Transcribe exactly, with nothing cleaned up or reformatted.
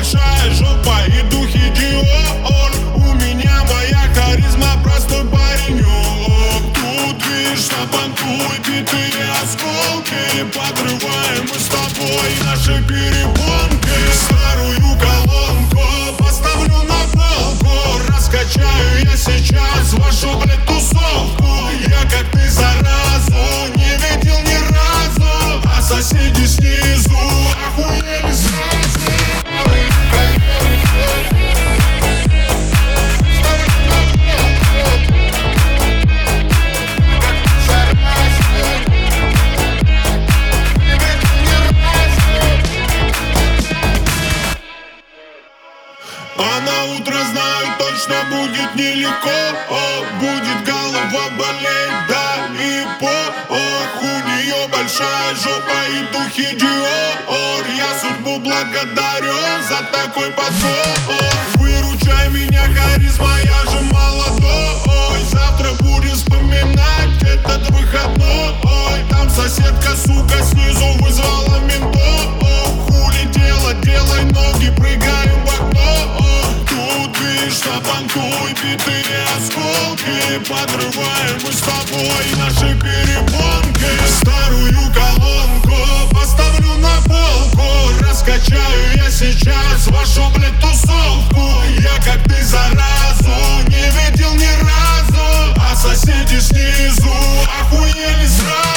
большая жопа и духи Диор. У меня моя харизма, простой паренек. Тут видишь на понту битые осколки. Подрываем мы с тобой наши перепонки. Старую колонку поставлю на полку. Раскачаю я сейчас вашу, блядь, тусовку. Я как ты заразу не видел ни разу, а соседи снизу охуели сразу. А на утро знаю, точно будет нелегко. О, будет голова болеть, да и по. Ох, у нее большая жопа и духи Диор. Я судьбу благодарю за такой подбор. Выручай меня, харизма, я же молодой. Завтра будем вспоминать этот выходной. Там соседка, сука, снизу вызвала ментов. Хули делать, делай ноги, прыгаем в окно. Тут видишь на понту битые осколки. Подрываем мы с тобой наши перепонки. Старую колонку поставлю на полку. Раскачаю я сейчас вашу, блядь, тусовку. Я как ты заразу не видел ни разу, а соседи снизу охуели сразу.